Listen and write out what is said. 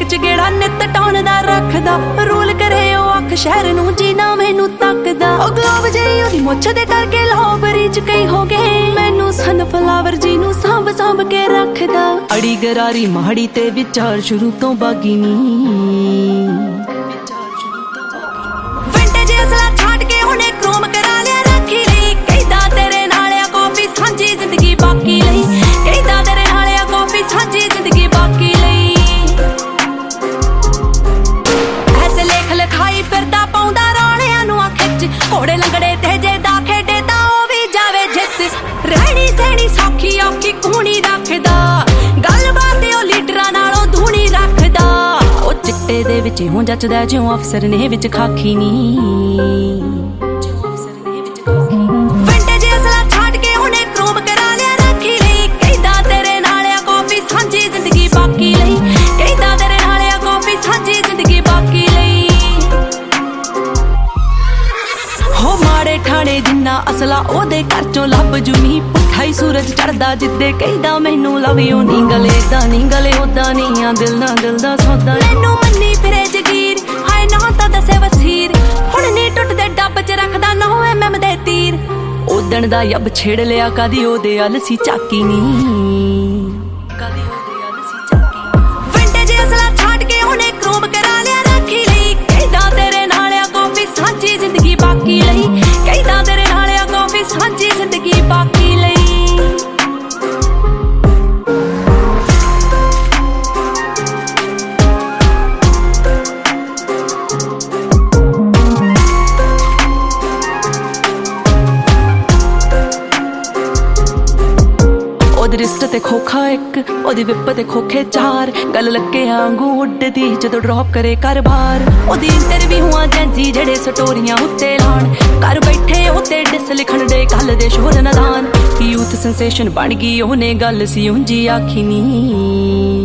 विच गेड़ा नित टाउन दा रखदा रूल करे ओ अख शहर नूं जीना मैनू तकदा ओ ग्लोब जेही ओदी मुछ दे करके लौबरी च कई हो गए मैनू सनफ्लावर जी नूं सांभ सांभ के रखदा अड़ी गरारी माड़ी ते विचार शुरू तो बागी नी विंटेज असला छाट के हुणे क्रोम करा लिया रखी लई कहदा तेरे नाल आ कॉफी सांझी जिंदगी बाकी लई कहदा तेरे नाल आ कॉफी सांझी जिंदगी बाकी लई ऐसे लेख लिखाई फिरदा पाउंदा रोलियां नूं खिच घोड़े लंगड़े ते जे दा खेडे तां ओ भी जावे जित रहनी सहनी सौखी औखी कूणी रखदा गलबात ओ लीडरां नालों धूणी रखदा ओ चिट्टे दे विच हों जचदा जिउं अफसर ने विच खाखी नी विंटेज असला छाट के हुणे क्रोम करा लिया रखी लई कहदा तेरे नाल आ कॉफी सांझी जिंदगी बाकी लई कहदा तेरे नाल आ कॉफी सांझी जिंदगी बाकी लई हो माड़े ठाणे जिन्ना असला ओदे घर चों लभ जूनी पुट्ठा ही सूरज चढ़दा जिद्दे कहदा मैनू लव यू नी गले दा नी गले ओदा नी आ दिल दा सौदा मैनू मन्नी फिरे जगीर हाय ना तां दसे वसीर हुण नी टुटदे डब च रखदा 9 mm दे तीर ओदण दा यब छेड़ लिया कदी ओदे अलसी चाकी नी विंटेज असला छाट के हुणे क्रोम करा लिया रखी लई कहदा तेरे नाल आ कॉफी सांझी जिंदगी बाकी लई कहदा तेरे नाल आ कॉफी सांझी जिंदगी बाकी लई ओदी रिस्ट ते खोखा एक ओदी विप ते खोखे 4 गल लगे आंगू उड्डदी जदों ड्रॉप करे घर बार ओदी इंटरव्यूआं जैंजी जेड़े स्टोरियां उत्ते लाण घर बैठे ओते डिस लिखण दे गल दे शोर नदान यूथ सेंसेशन बन गई ओने गल सी उंजी आखी नी